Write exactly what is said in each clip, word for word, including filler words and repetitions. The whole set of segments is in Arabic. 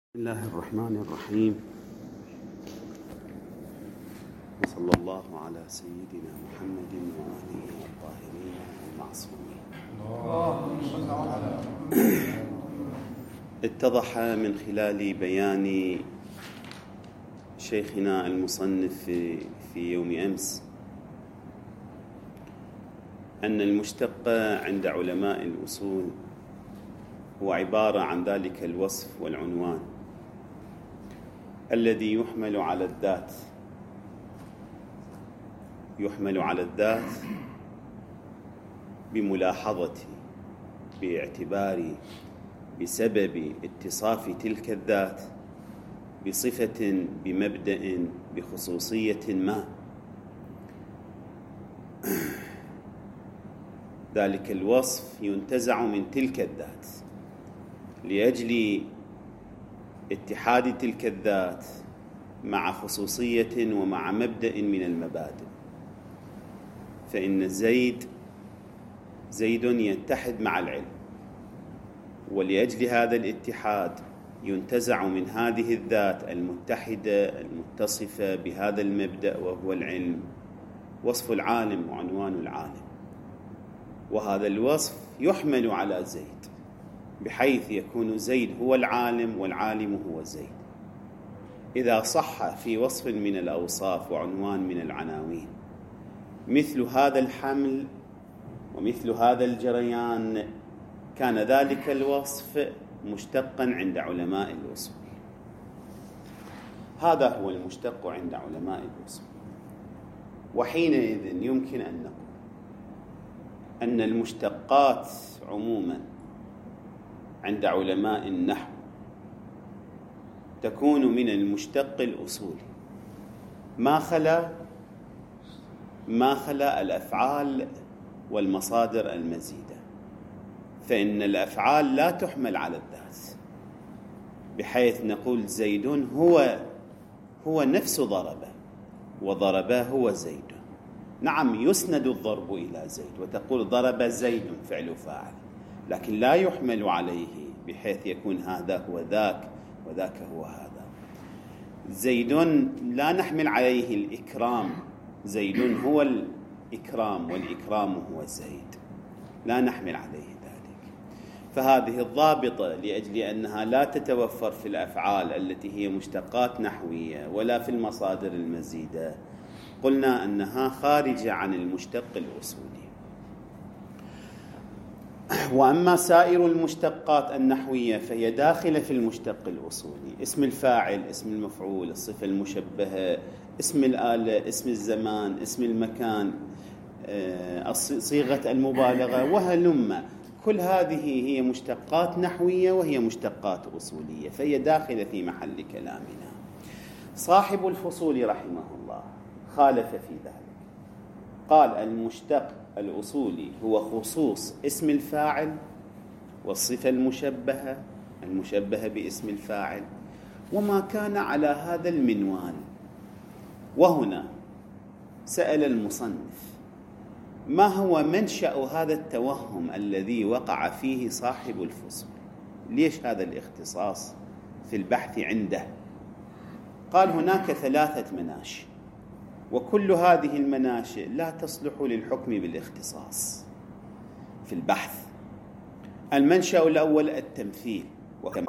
بسم الله الرحمن الرحيم، وصلى الله على سيدنا محمد وآله الطاهرين المعصومين. اتضح من خلال بيان شيخنا المصنف في, في يوم أمس أن المشتق عند علماء الأصول هو عبارة عن ذلك الوصف والعنوان الذي يحمل على الذات يحمل على الذات بملاحظة باعتبار بسبب اتصاف تلك الذات بصفة بمبدأ بخصوصية ما. ذلك الوصف ينتزع من تلك الذات لأجل اتحاد تلك الذات مع خصوصية ومع مبدأ من المبادئ. فإن زيد زيد يتحد مع العلم، ولأجل هذا الاتحاد ينتزع من هذه الذات المتحدة المتصفة بهذا المبدأ وهو العلم وصف العالم وعنوان العالم، وهذا الوصف يحمل على زيد بحيث يكون زيد هو العالم والعالم هو زيد. إذا صح في وصف من الأوصاف وعنوان من العناوين مثل هذا الحمل ومثل هذا الجريان، كان ذلك الوصف مشتقا عند علماء الأصول. هذا هو المشتق عند علماء الأصول. وحينئذ يمكن أن نقول أن المشتقات عموما عند علماء النحو تكون من المشتق الأصولي ما خلا ما خلا الأفعال والمصادر المزيدة، فإن الأفعال لا تحمل على الذات بحيث نقول زيد هو هو نفس ضربه وضربه هو زيد. نعم يسند الضرب إلى زيد وتقول ضرب زيد فعل فاعل، لكن لا يحمل عليه بحيث يكون هذا هو ذاك وذاك هو هذا. زيد لا نحمل عليه الإكرام، زيد هو الإكرام والإكرام هو زيد، لا نحمل عليه ذلك. فهذه الضابطة لأجل أنها لا تتوفر في الأفعال التي هي مشتقات نحوية ولا في المصادر المزيدة، قلنا أنها خارجة عن المشتق الأصولي. وأما سائر المشتقات النحوية فهي داخلة في المشتق الأصولي، اسم الفاعل، اسم المفعول، الصفة المشبهة، اسم الآلة، اسم الزمان، اسم المكان، صيغة المبالغة وهلم. كل هذه هي مشتقات نحوية وهي مشتقات أصولية، فهي داخلة في محل كلامنا. صاحب الفصول رحمه الله خالف في ذلك، قال المشتق الأصولي هو خصوص اسم الفاعل والصفة المشبهة المشبهة باسم الفاعل وما كان على هذا المنوال. وهنا سأل المصنف ما هو منشأ هذا التوهم الذي وقع فيه صاحب الفصول؟ ليش هذا الاختصاص في البحث عنده؟ قال هناك ثلاثة مناشئ، وكل هذه المناشئ لا تصلح للحكم بالاختصاص في البحث. المنشأ الأول التمثيل، وكما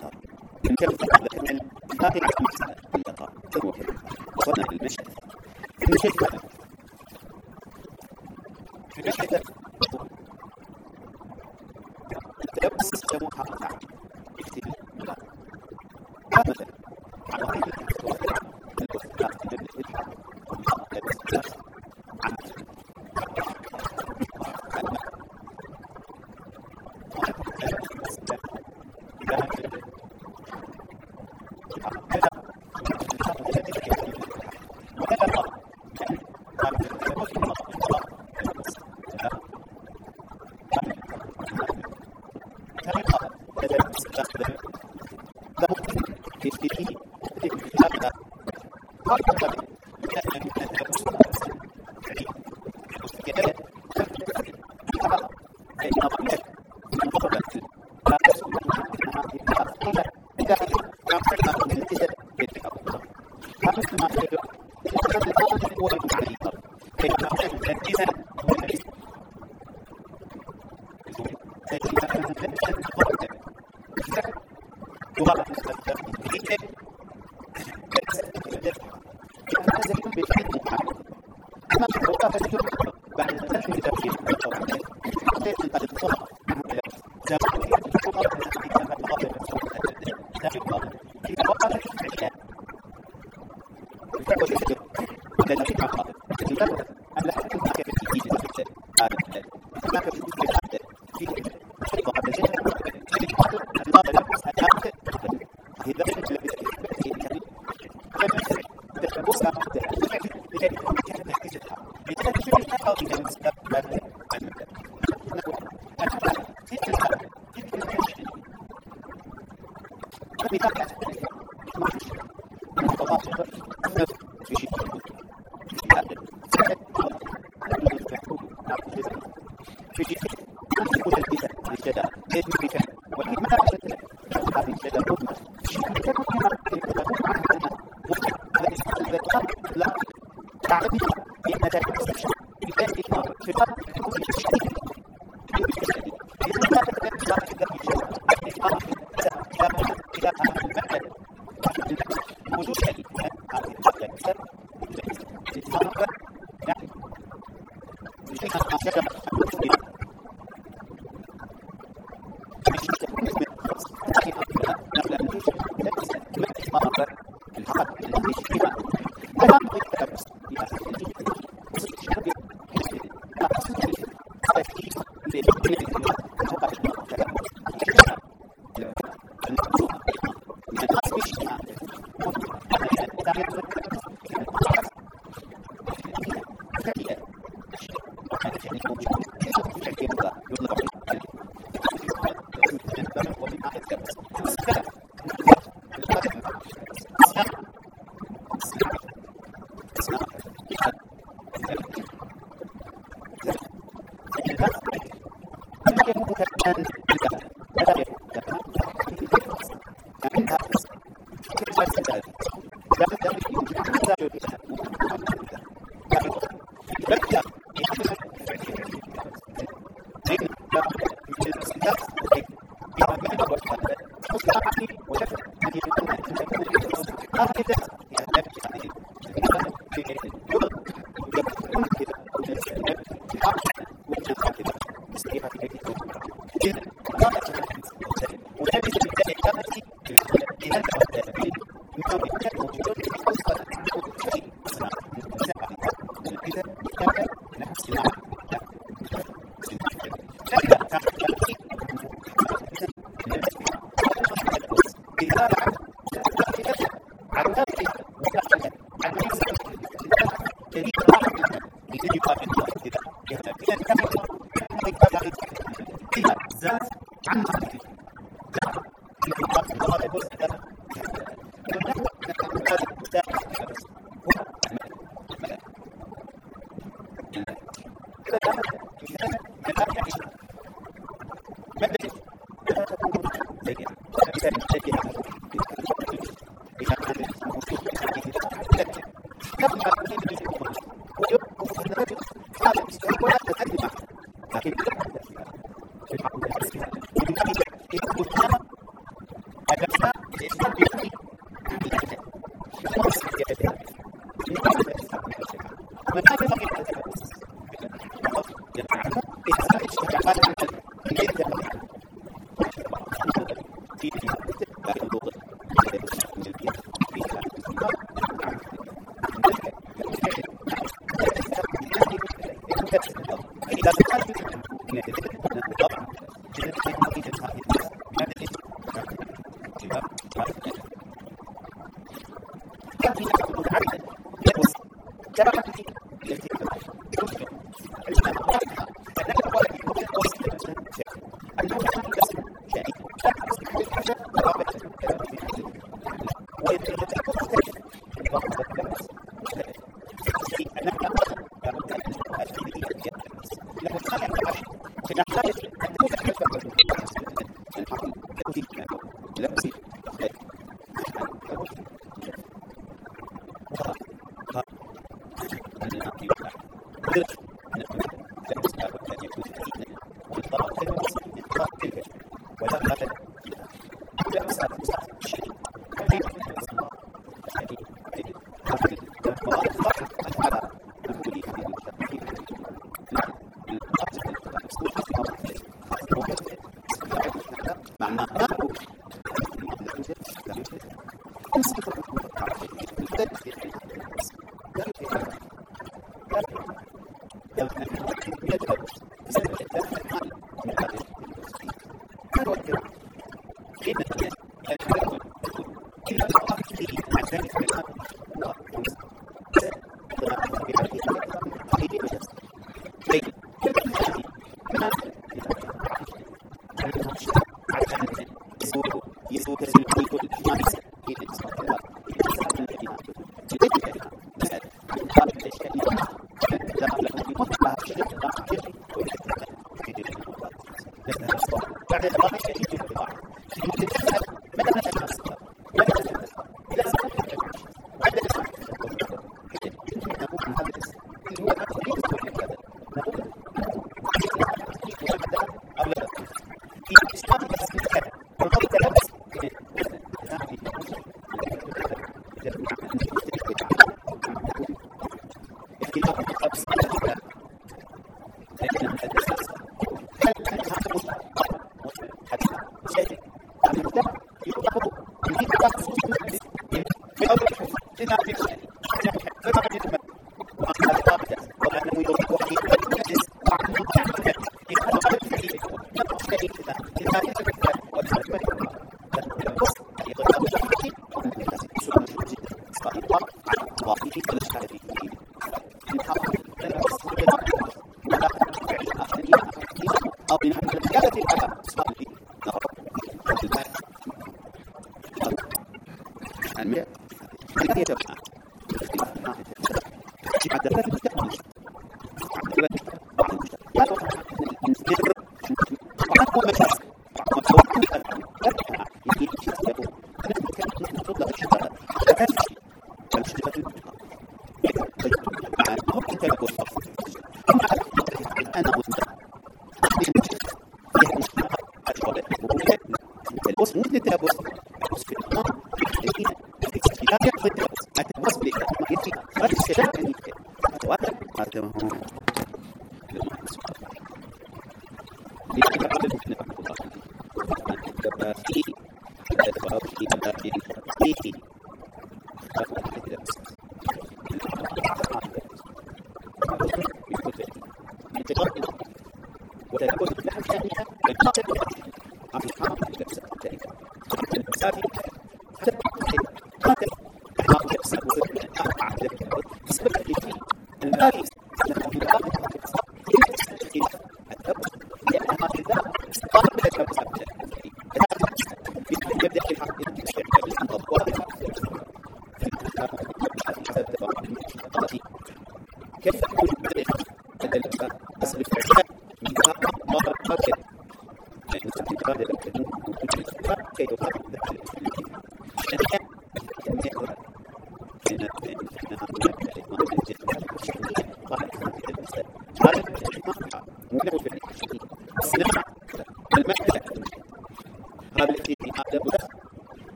ولا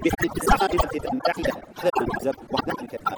باختصار الولايات المتحدة خدمة مزب وحدة الكتاب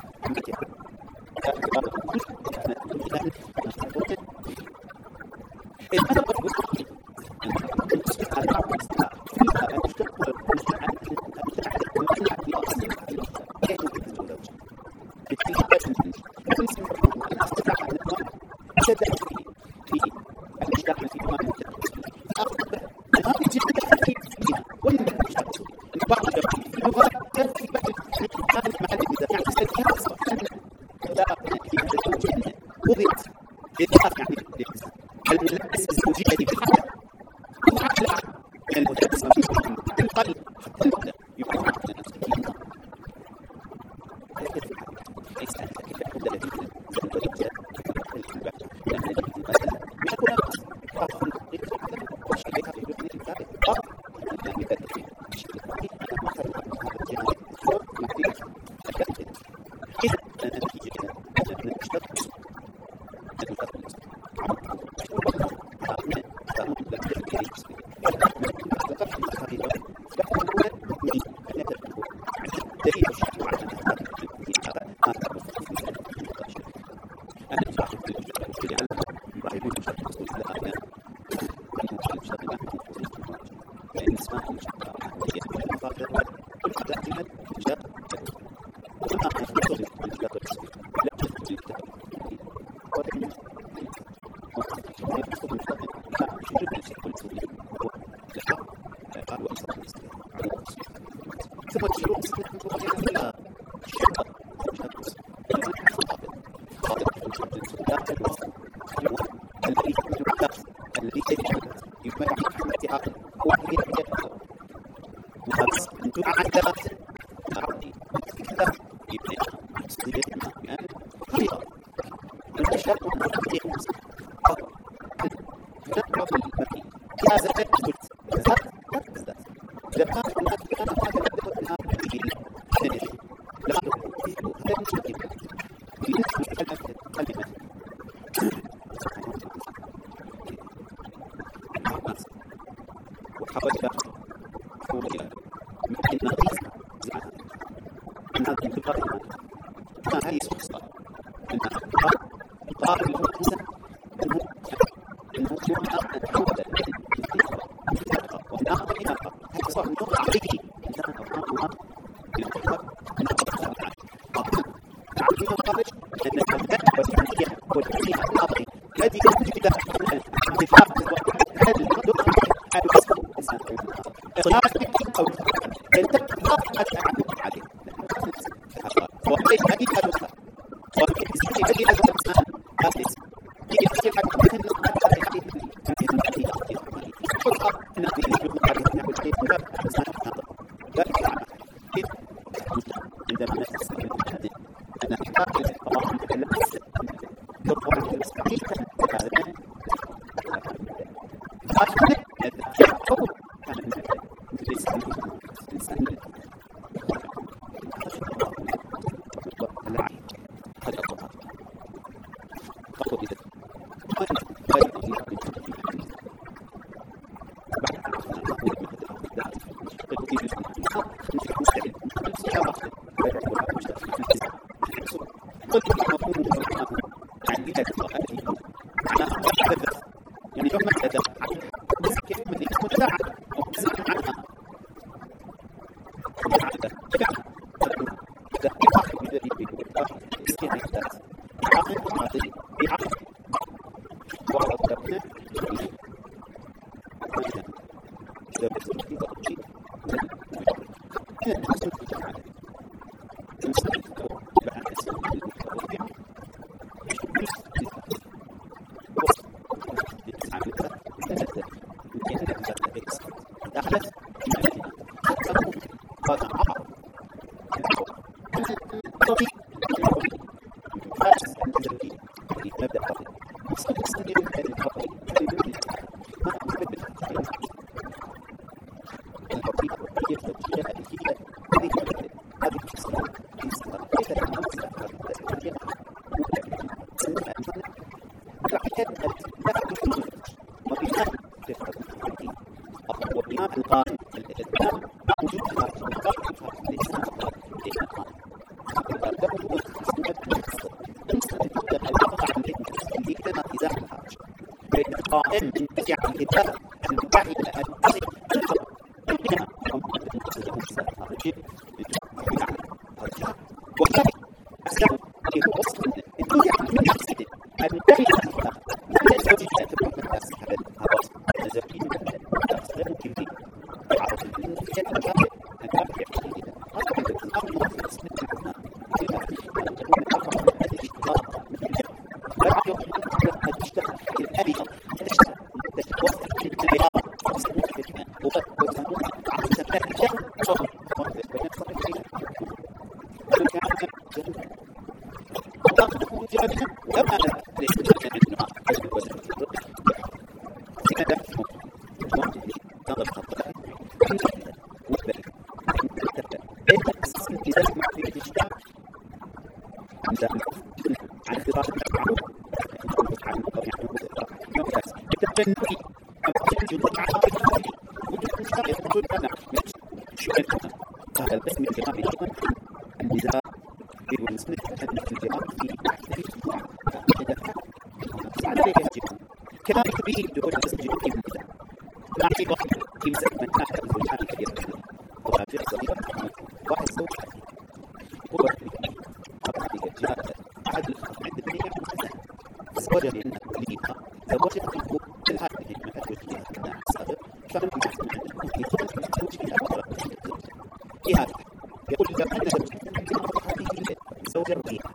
وكذلك أسلام في وصف الدنيا من حسد المنتهي لا يزوج تأثير من الناس هذا الوصف الزوجي غير ممكن به يعرف الجد الكافر الكافر يحكي هذا هو الأمر المخصص من العلماء كذلك به دخول الجسد في المثال لا في واحد في مسألة من هذا الزوجان الكبير وهذه الصغيرة واحد زوج هو أبعد جاء أحد عند الدنيا زوجة لأنه ليها زوجة تكون الهاتف من أجل كان السابق فمن يحسن أن يكون زوج في الأخرى في هذا يقول لك أنا زوجة زوجة ليها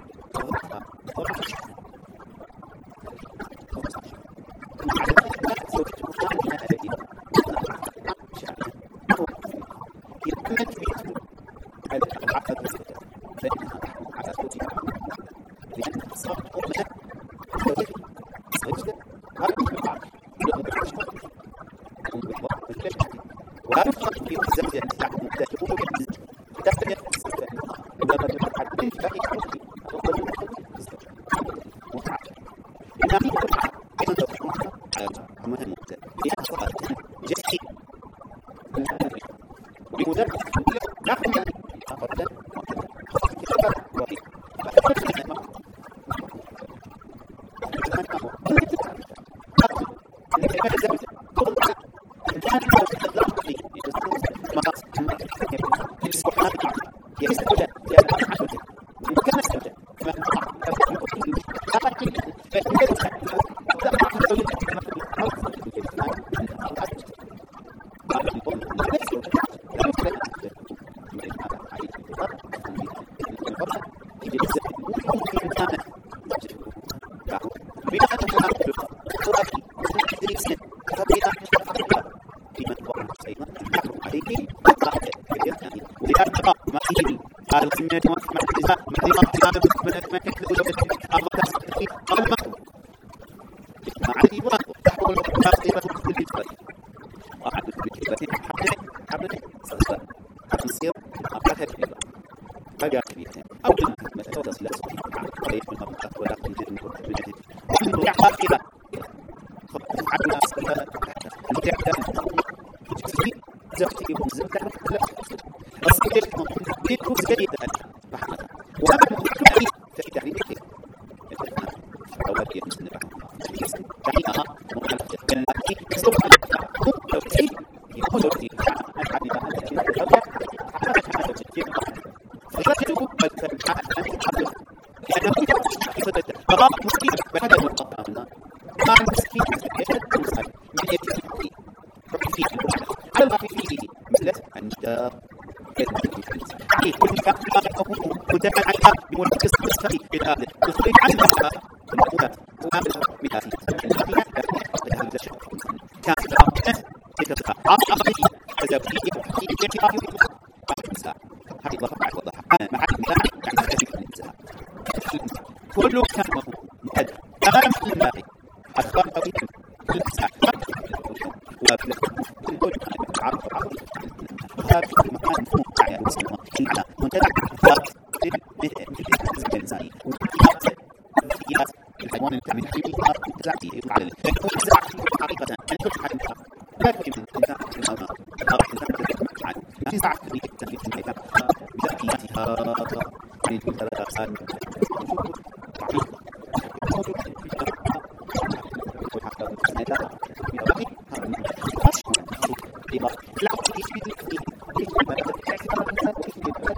كل كان مؤدب أمام الله أخبر بهم كل ساعة وفي كل عرض عرض هذا المكان ممتع وسمع على منتدى ضغط الإنساني وفي الحيوان الكامل حقيقة تزعتي على الكون زعتي حقيقة أن كل حد لا يمكن أن تكون الموضوع في ساعة تريد تنفيذ الحيوان بذاتياتها من ثلاثة أقسام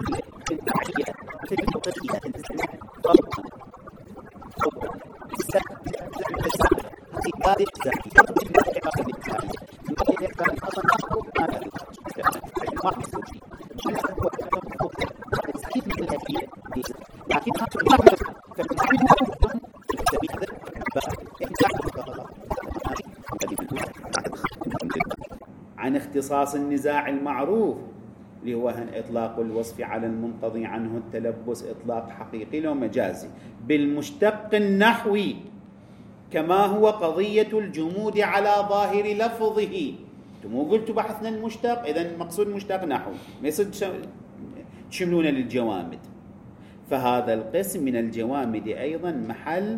عن اختصاص النزاع المعروف اللي هو إطلاق الوصف على المنقضي عنه التلبس إطلاق حقيقي لو مجازي بالمشتق النحوي كما هو قضية الجمود على ظاهر لفظه. مو قلتوا بحثنا المشتق، إذن المقصود مشتق نحوي ما يصير تشملون للجوامد. فهذا القسم من الجوامد أيضا محل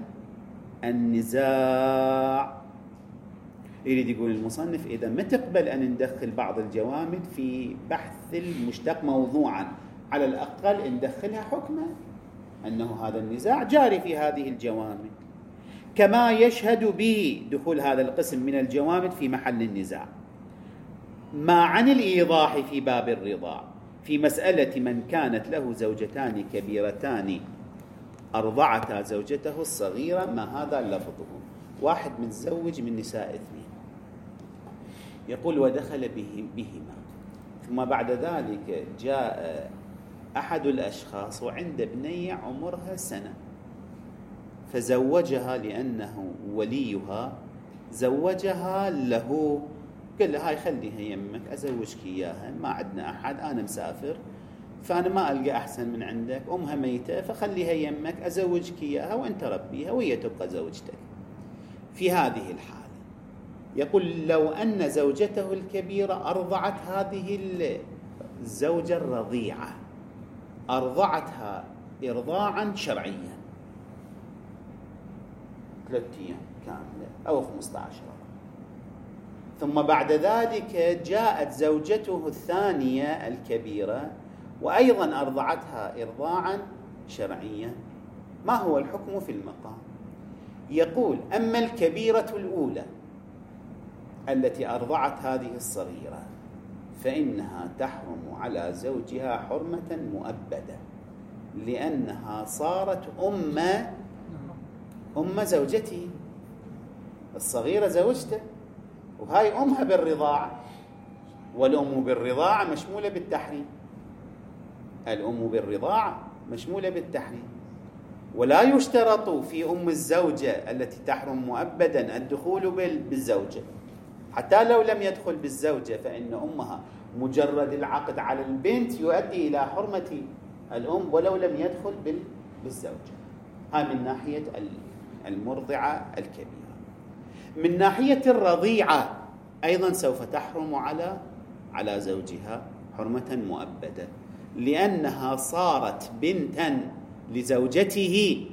النزاع. يريد يقول المصنف إذا ما تقبل أن ندخل بعض الجوامد في بحث المشتق موضوعا، على الأقل ندخلها حكما أنه هذا النزاع جاري في هذه الجوامد، كما يشهد به دخول هذا القسم من الجوامد في محل النزاع. ما عن الإيضاح في باب الرضاع في مسألة من كانت له زوجتان كبيرتان أرضعتا زوجته الصغيرة، ما هذا لفظه؟ واحد متزوج من نساء اثنين، يقول ودخل به بهما، ثم بعد ذلك جاء أحد الأشخاص وعند بنية عمرها سنة فزوجها لأنه وليها، زوجها له، قال له هاي خليها يمك أزوجك إياها، ما عندنا أحد، أنا مسافر فأنا ما ألقى أحسن من عندك، أمها ميتة فخليها يمك أزوجك إياها وأنت ربيها وهي تبقى زوجتك. في هذه الحالة يقول لو أن زوجته الكبيرة أرضعت هذه الزوجة الرضيعة، أرضعتها إرضاعا شرعيا ثلاثة أيام كاملة أو خمسة عشر، ثم بعد ذلك جاءت زوجته الثانية الكبيرة وأيضا أرضعتها إرضاعا شرعيا، ما هو الحكم في المقام؟ يقول أما الكبيرة الأولى التي أرضعت هذه الصغيرة فإنها تحرم على زوجها حرمة مؤبدة، لأنها صارت أم أم زوجته الصغيرة زوجته، وهاي أمها بالرضاعة، والأم بالرضاعة مشمولة بالتحريم، الأم بالرضاعة مشمولة بالتحريم. ولا يشترط في أم الزوجة التي تحرم مؤبدا الدخول بالزوجة، حتى لو لم يدخل بالزوجة فإن أمها مجرد العقد على البنت يؤدي إلى حرمة الأم ولو لم يدخل بالزوجة. هاي من ناحية المرضعة الكبيرة. من ناحية الرضيعة أيضا سوف تحرم على على زوجها حرمة مؤبدة، لأنها صارت بنتا لزوجته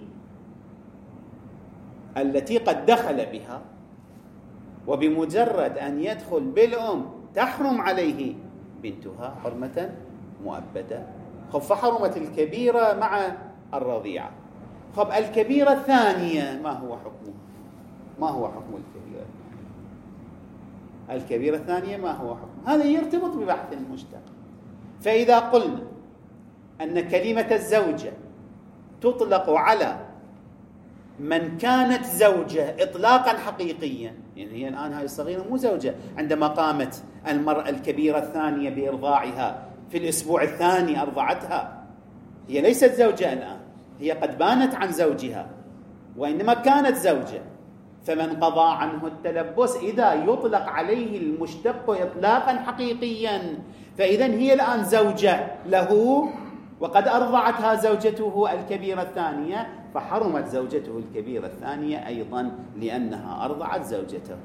التي قد دخل بها، وبمجرد أن يدخل بالأم تحرم عليه بنتها حرمة مؤبدة. خب فحرمت الكبيرة مع الرضيعة. خب الكبيرة الثانية ما هو حكمه؟ ما هو حكم الكبيرة؟ الكبيرة الثانية ما هو حكم؟ هذا يرتبط ببحث المشتق. فإذا قلنا أن كلمة الزوجة تطلق على من كانت زوجة إطلاقا حقيقيا، يعني هي الآن هاي الصغيرة مو زوجة عندما قامت المرأة الكبيرة الثانية بإرضاعها في الأسبوع الثاني أرضعتها، هي ليست زوجة الآن، هي قد بانت عن زوجها وإنما كانت زوجة. فمن قضى عنه التلبس إذا يطلق عليه المشتق إطلاقا حقيقيا، فإذا هي الآن زوجة له وقد أرضعتها زوجته الكبيرة الثانية، فحرمت زوجته الكبيرة الثانية أيضا لأنها أرضعت زوجته.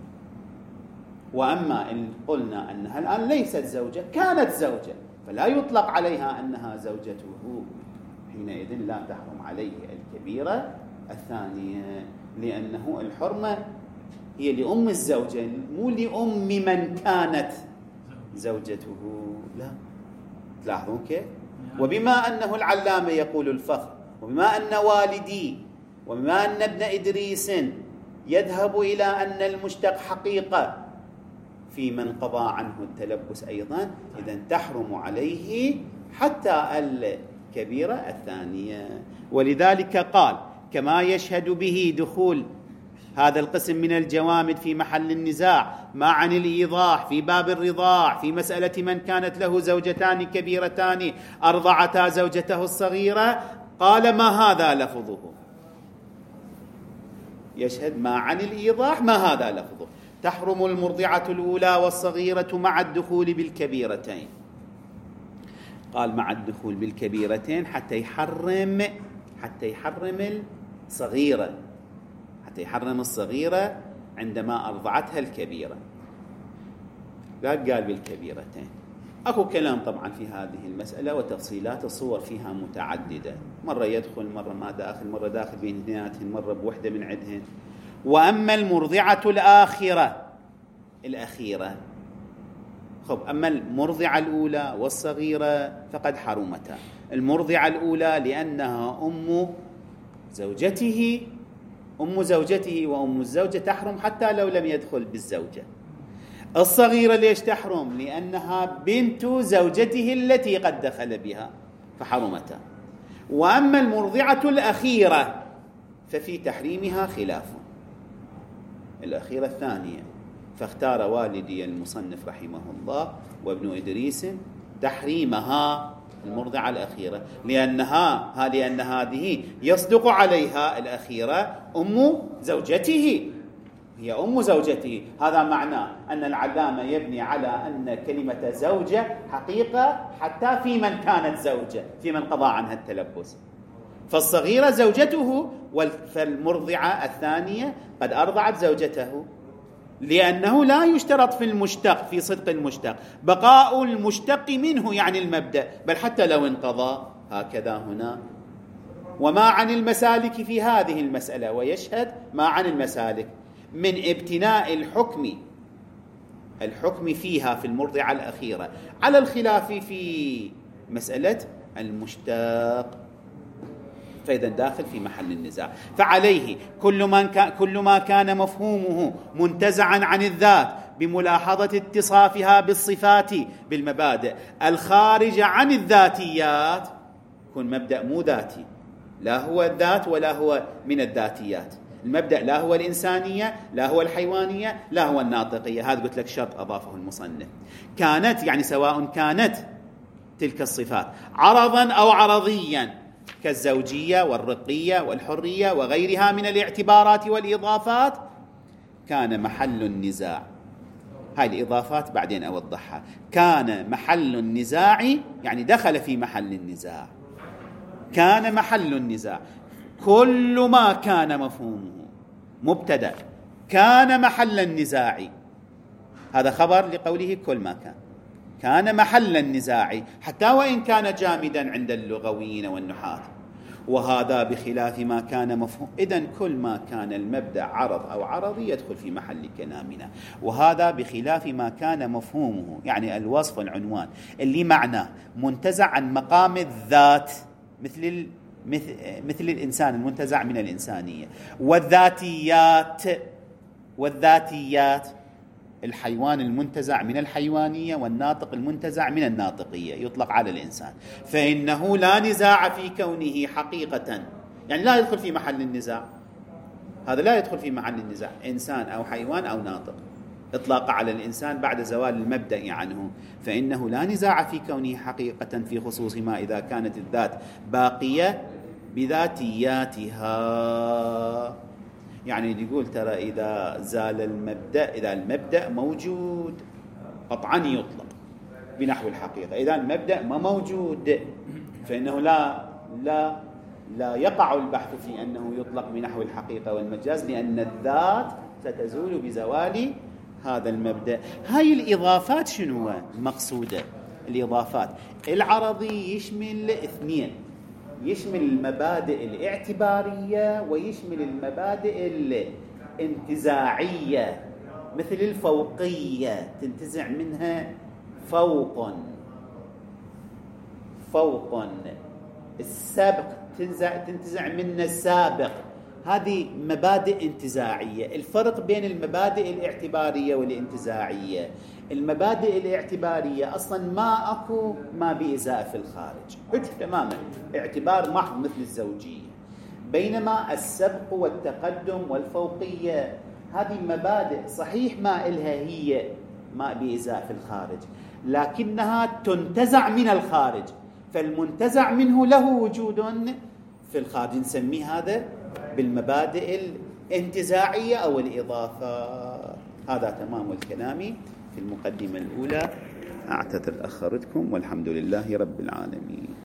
وأما إن قلنا أنها الآن ليست زوجة، كانت زوجة، فلا يطلق عليها أنها زوجته، حينئذ لا تحرم عليه الكبيرة الثانية، لأنه الحرمة هي لأم الزوجة مو لأم من كانت زوجته. لا تلاحظون كيف؟ وبما أنه العلامة يقول الفخر، وبما أن والدي وبما أن ابن إدريس يذهب إلى أن المشتق حقيقة في من قضى عنه التلبس أيضا، إذن تحرم عليه حتى الكبيرة الثانية. ولذلك قال كما يشهد به دخول هذا القسم من الجوامد في محل النزاع ما عن الإيضاح في باب الرضاع في مسألة من كانت له زوجتان كبيرتان أرضعتا زوجته الصغيرة، قال ما هذا لفظه، يشهد ما عن الإيضاح ما هذا لفظه. تحرم المرضعة الأولى والصغيرة مع الدخول بالكبيرتين. قال مع الدخول بالكبيرتين حتى يحرم حتى يحرم الصغيرة حتى يحرم الصغيرة عندما أرضعتها الكبيرة. لا قال بالكبيرتين. أكو كلام طبعا في هذه المسألة وتفصيلات الصور فيها متعددة، مرة يدخل مرة ما داخل، مرة داخل بين اثنيناتهن، مرة بوحدة من عندهن. وأما المرضعة الآخرة الأخيرة خب أما المرضعة الأولى والصغيرة فقد حرمتا. المرضعة الأولى لأنها أم زوجته أم زوجته وأم الزوجة تحرم حتى لو لم يدخل بالزوجة. الصغيرة ليش تحرم؟ لأنها بنت زوجته التي قد دخل بها فحرمتا. وأما المرضعة الأخيرة ففي تحريمها خلاف، الأخيرة الثانية. فاختار والدي المصنف رحمه الله وابن إدريس تحريمها المرضعة الأخيرة لأنها لأن هذه يصدق عليها الأخيرة أم زوجته، هي أم زوجته. هذا معناه أن العلامة يبني على أن كلمة زوجة حقيقة حتى في من كانت زوجة، في من قضى عنها التلبس. فالصغيرة زوجته فالمرضعة الثانية قد أرضعت زوجته، لأنه لا يشترط في المشتق في صدق المشتق بقاء المشتق منه يعني المبدأ، بل حتى لو انقضى هكذا هنا. وما عن المسالك في هذه المسألة، ويشهد ما عن المسالك من ابتناء الحكم الحكم فيها في المرضعة الأخيرة على الخلاف في مسألة المشتق، فإذا داخل في محل النزاع. فعليه كل ما كان كل ما كان مفهومه منتزعا عن الذات بملاحظة اتصافها بالصفات بالمبادئ الخارجة عن الذاتيات، يكون مبدأ مو ذاتي، لا هو الذات ولا هو من الذاتيات. المبدأ لا هو الإنسانية لا هو الحيوانية لا هو الناطقية. هذا قلت لك شرط أضافه المصنف. كانت يعني سواء كانت تلك الصفات عرضا أو عرضيا كالزوجية والرقية والحرية وغيرها من الاعتبارات والإضافات، كان محل النزاع. هاي الإضافات بعدين أوضحها. كان محل النزاع يعني دخل في محل النزاع. كان محل النزاع كل ما كان مفهومه مبتدأ كان محل النزاع. هذا خبر لقوله كل ما كان كان محل النزاع حتى وإن كان جامدا عند اللغويين والنحاة. وهذا بخلاف ما كان مفهوم. إذن كل ما كان المبدأ عرض أو عرضي يدخل في محل كلامنا. وهذا بخلاف ما كان مفهومه يعني الوصف والعنوان اللي معناه منتزع عن مقام الذات مثل مثل, مثل الإنسان المنتزع من الإنسانية والذاتيات والذاتيات الحيوان المنتزع من الحيوانية والناطق المنتزع من الناطقية يطلق على الإنسان. فإنه لا نزاع في كونه حقيقة، يعني لا يدخل في محل النزاع. هذا لا يدخل في محل النزاع، إنسان أو حيوان أو ناطق، إطلاق على الإنسان بعد زوال المبدأ عنه. فإنه لا نزاع في كونه حقيقة في خصوص ما إذا كانت الذات باقية بذاتياتها. يعني يقول ترى إذا زال المبدأ إذا المبدأ موجود قطعا يطلق بنحو الحقيقة، إذا المبدأ ما موجود فإنه لا لا لا يقع البحث في أنه يطلق بنحو الحقيقة والمجاز، لأن الذات ستزول بزوال هذا المبدأ. هاي الإضافات شنو المقصودة؟ الإضافات العرضي يشمل اثنين، يشمل المبادئ الاعتبارية ويشمل المبادئ الانتزاعية، مثل الفوقية تنتزع منها فوق فوق، السابق تنتزع منه السابق. هذه مبادئ انتزاعية. الفرق بين المبادئ الاعتبارية والانتزاعية، المبادئ الاعتبارية أصلا ما أكو ما بإزاء في الخارج، حج تماما، اعتبار محض مثل الزوجية. بينما السبق والتقدم والفوقية هذه مبادئ صحيح ما إلها هي ما بإزاء في الخارج، لكنها تنتزع من الخارج، فالمنتزع منه له وجود في الخارج. نسميه هذا بالمبادئ الانتزاعية أو الإضافة. هذا تمام الكلام في المقدمة الأولى. أعتذر أخرتكم، والحمد لله رب العالمين.